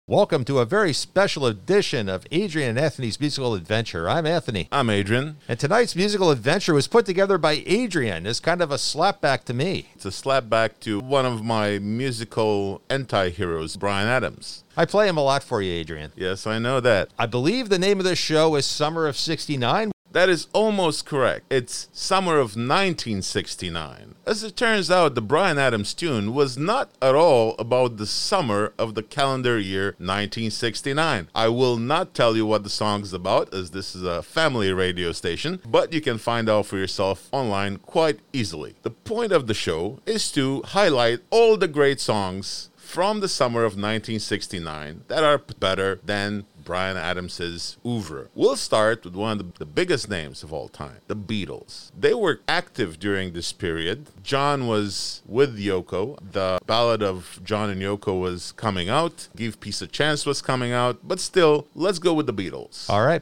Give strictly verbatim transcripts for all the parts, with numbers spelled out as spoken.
Welcome to a very special edition of Adrian and Anthony's Musical Adventure. I'm Anthony. I'm Adrian. And tonight's musical adventure was put together by Adrian. It's kind of a slapback to me. It's a slapback to one of my musical anti-heroes, Bryan Adams. I play him a lot for you, Adrian. Yes, I know that. I believe the name of the show is Summer of sixty-nine. That is almost correct. It's Summer of nineteen sixty-nine. As it turns out, the Bryan Adams tune was not at all about the summer of the calendar year nineteen sixty-nine. I will not tell you what the song is about, as this is a family radio station, but you can find out for yourself online quite easily. The point of the show is to highlight all the great songs from the summer of nineteen sixty-nine that are better than Bryan Adams's oeuvre. We'll start with one of the, the biggest names of all time, the Beatles. They were active during this period. John was with Yoko. The Ballad of John and Yoko was coming out. Give Peace a Chance was coming out. But still, let's go with the Beatles. All right.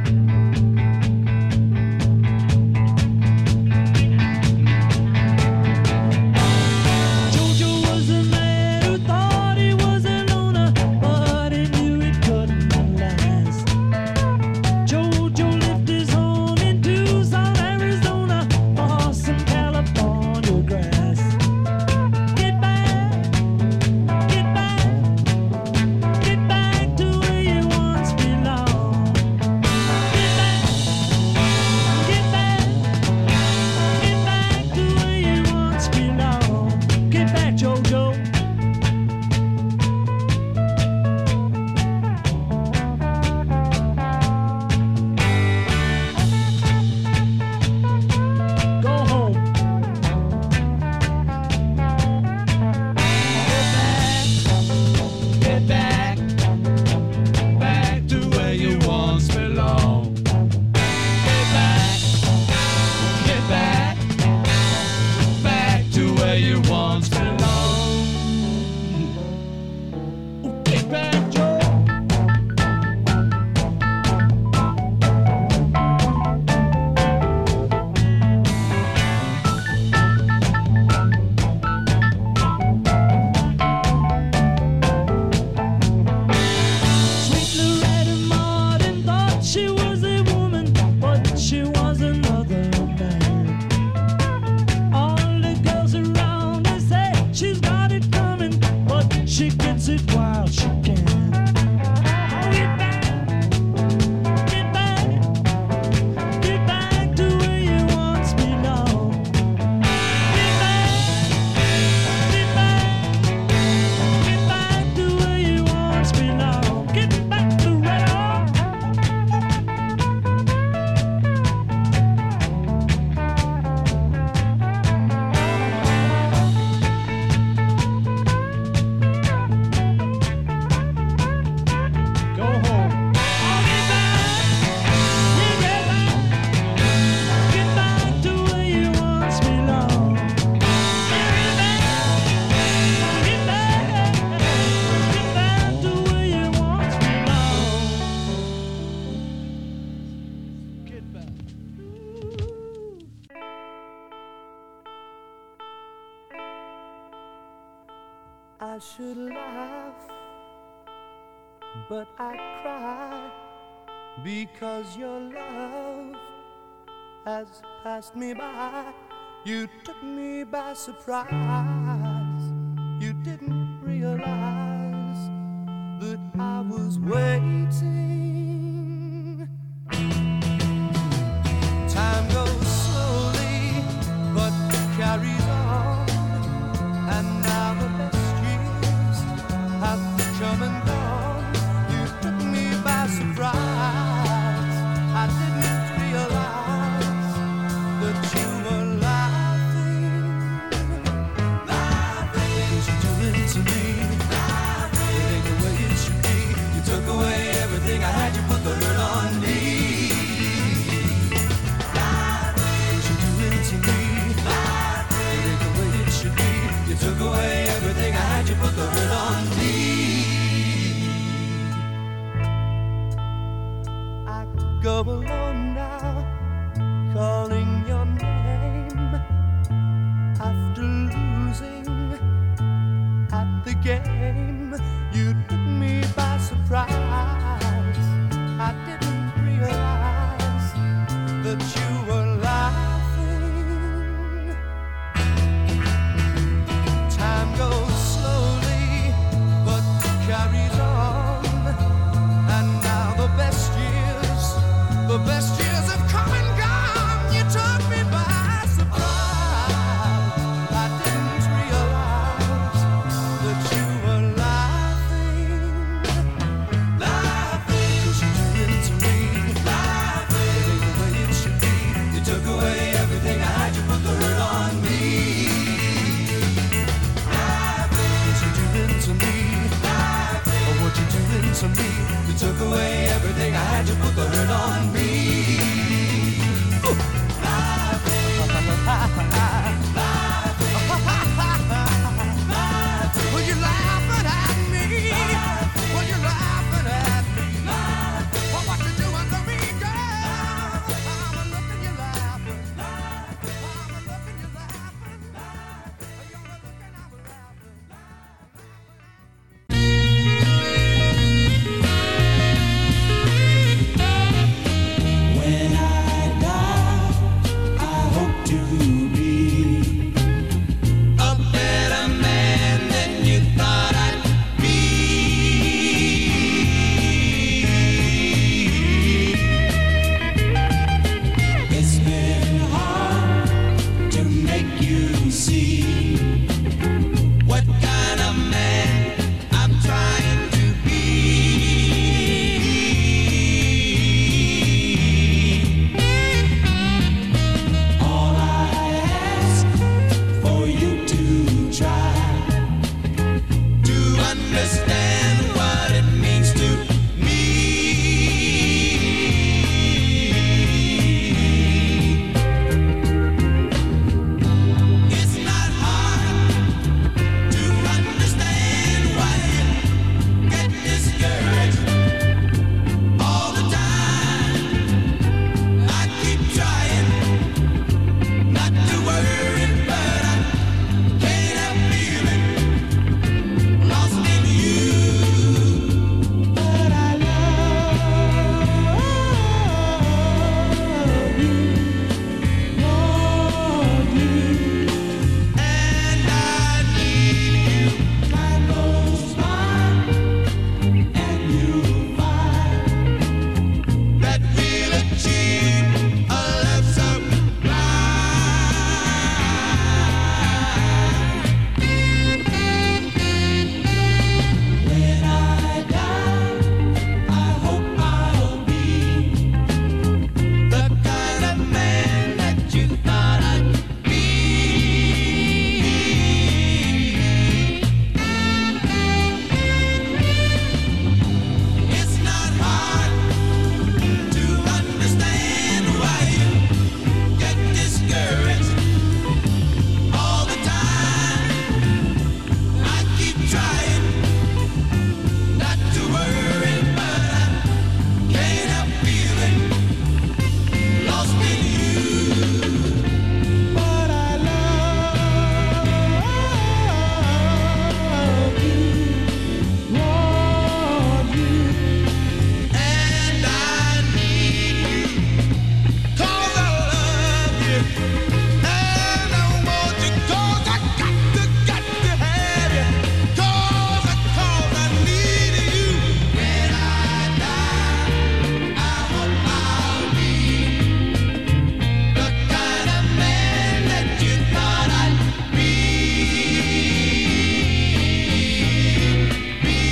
I should laugh, but I cry, because your love has passed me by. You took me by surprise. You didn't realize that I was waiting. Time goes slowly, but carries on, and now the best have come and gone. You took me by surprise. I didn't realize that you were laughing. at the game. You took me by surprise. I didn't realize that you were laughing. Time goes slowly, but carries on. And now the best years, the best years have come and gone. You took me by surprise. I didn't realize that you were laughing, laughing, 'cause you do it to me, laughing, it ain't the way it should be. You took away everything I had, you put the hurt on me, laughing, 'cause you do it to me, laughing, oh, what you doing to me? You took away everything I had, you put the hurt on me. Ooh. Laughing, laughing, well, you're laughing at me. Well, you're laughing at me. Well, what you doing to me, girl? I'm a looking, you're laughing. I'm a looking, you're laughing. You're a looking, I'm laughing. When I die, I hope to be A better man than you thought I'd be. It's been hard to make you see What kind of man I'm trying to be. all I ask for you to try. To understand what it means to me. It's not hard to understand why you get discouraged all the time. I keep trying not to worry, but I can't help feeling lost in you. But I love you, want you. And I need you. Time goes by, and you'll find That we'll achieve a love when I die. I hope I'll be the kind of man that you thought I'd be. It's not hard to understand why you get discouraged all the time. I keep trying not to worry, but I can't help feeling lost in you. But I love you, want you. And I need you, 'cause I love you. And I want you, 'cause I got to, got to have you. 'Cause I, 'cause I need you. When I die, I hope I'll be the kind of man that you thought I'd be. Be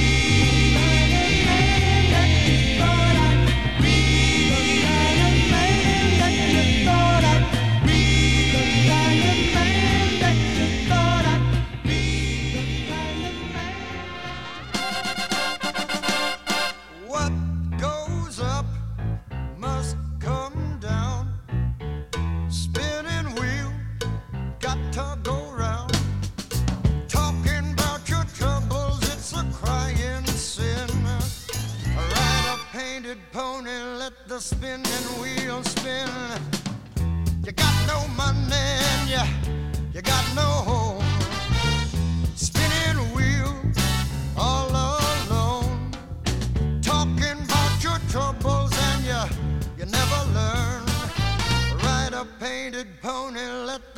What goes up must come down. Spinning wheel, got to go round. Talking about your troubles, it's a crying sin. Ride a painted pony, let the spinning wheel spin. You got no money and you, you got no home. Spinning wheel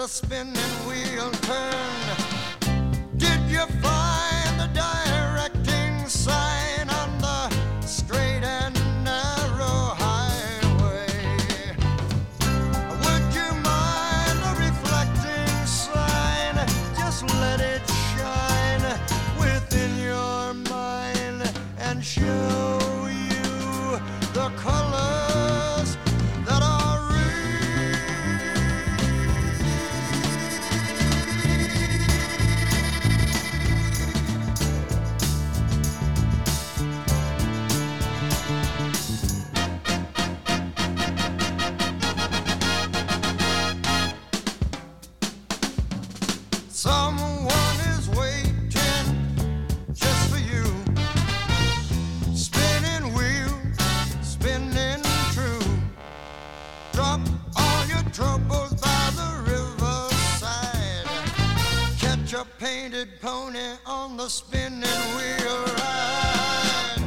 spinning wheel turn. Did you find the directing sign on the straight and narrow highway? Would you mind the reflecting sign? Just let it shine within your mind and show you the colors that are real. Someone is waiting just for you. Spinning wheel, spinning true. Drop all your troubles by the riverside. Catch a painted pony on the spinning wheel ride.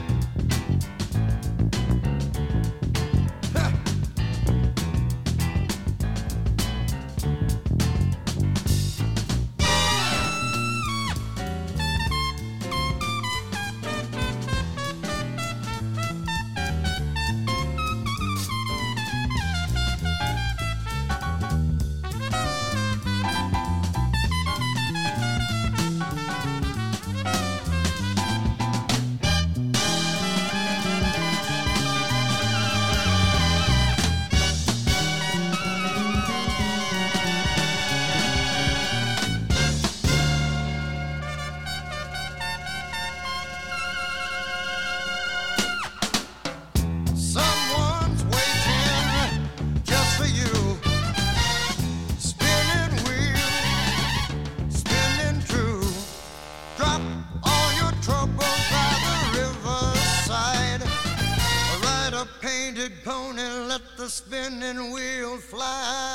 Ha! Someone's waiting just for you. Spinning wheel, spinning true. Drop all your troubles by the riverside. Ride a painted pony, let the spinning wheel fly.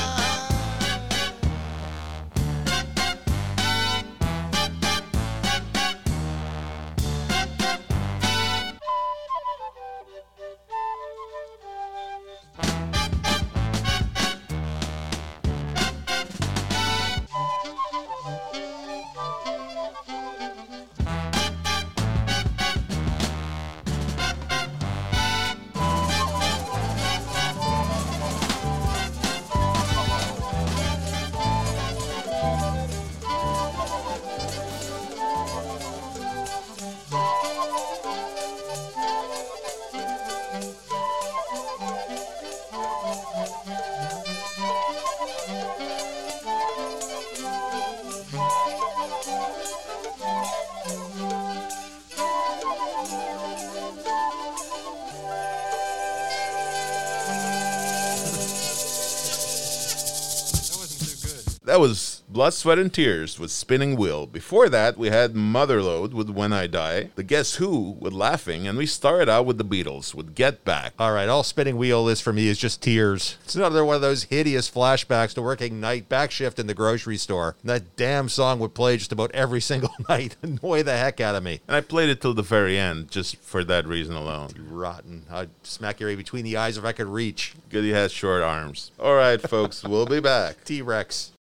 That was Blood, Sweat, and Tears with Spinning Wheel. Before that, we had Motherload with When I Die, The Guess Who with Laughing, and we started out with the Beatles with Get Back. All right, all spinning wheel is for me is just tears. It's another one of those hideous flashbacks to working night back shift in the grocery store. That damn song would play just about every single night. Annoy the heck out of me. And I played it till the very end, just for that reason alone. Rotten. I'd smack your ear between the eyes if I could reach. Good he has short arms. All right, folks, we'll be back. T-Rex.